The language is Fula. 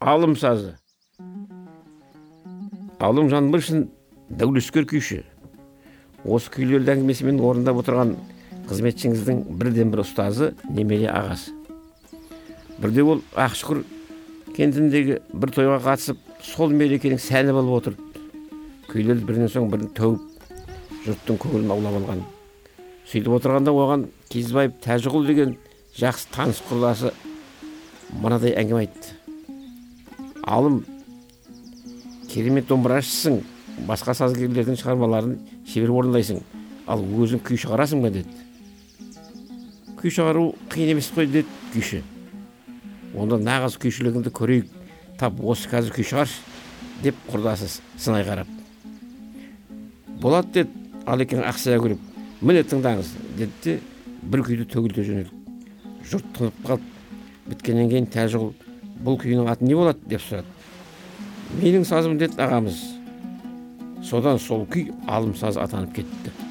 Алым сазы. Алым Жанбыршин дәулескер күйші. Осы күйлерді әңгімесімен орындап отырған қызметшіңіздің бірден бір ұстазы немере ағасы. Бірде ол Ақшұқыр кентіндегі бір тойға қатысып, сол мерекенің сәні болып отырды. Күйлерді бірінен соң бірін төгіп, жұрттың көңілін аулап алған. Сөйтіп отырғанда оған Кезбаев Тәжіғұл деген жақсы таныс құрдасы мынадай әңгіме айтты. Алым, керемет домбырашысың, басқа сазгерлердің шығармаларын шебер орындайсың, ал өзің күй шығарасың ба деді. Күй шығару қиын емес қой деді күйші. Онда нағыз күйшілігіңді көрейік, тап осы қазір күй шығаршы деп құрдасы сынай қарап. Болады деді, ал екен ақсия күліп. Міне тыңдаңыз деді де бір күйді төгілте жөнелді. Жұрт тынып қалды. Біткеннен кейін Тәжіғұл, бұл күйінің аты не болады деп сұрады. Менің сазым деді ағамыз. Содан сол күй Алым сазы атанып кетті.